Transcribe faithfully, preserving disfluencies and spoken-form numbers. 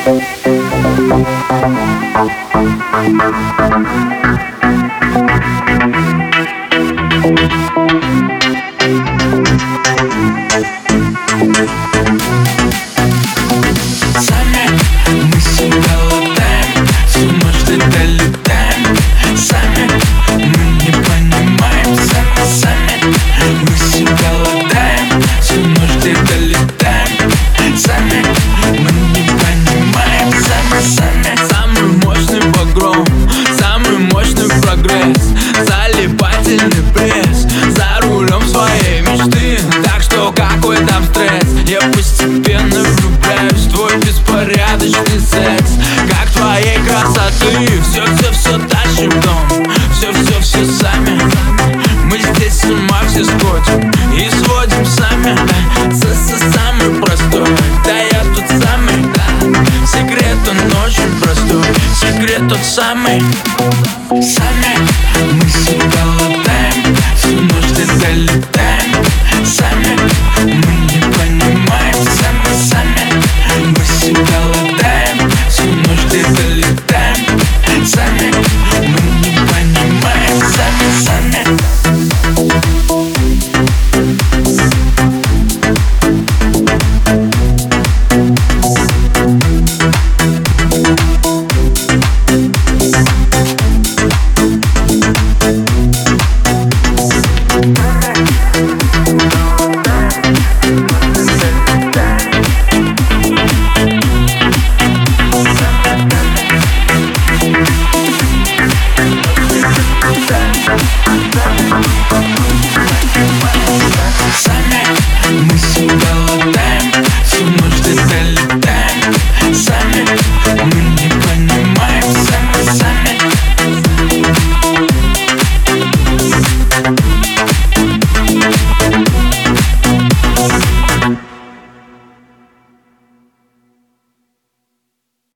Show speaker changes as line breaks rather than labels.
мы себя латаем, всю ночь долетаем. Сами мы не понимаем, сами, сами мы себя латаем, всю ночь долетаем. Сами мы не понимаем, сами, сами. Самый мощный погром, самый мощный прогресс, залипательный пресс, за рулем своей мечты. Так что какой там стресс, я постепенно влюбляюсь в твой беспорядочный секс. Как твоей красоты все-все-все тащим в дом, все-все-все сами. Мы здесь с ума все сходим и сводим сами. С-с самый простой, да я тут самый. Секрет он очень простой, секрет тот самый.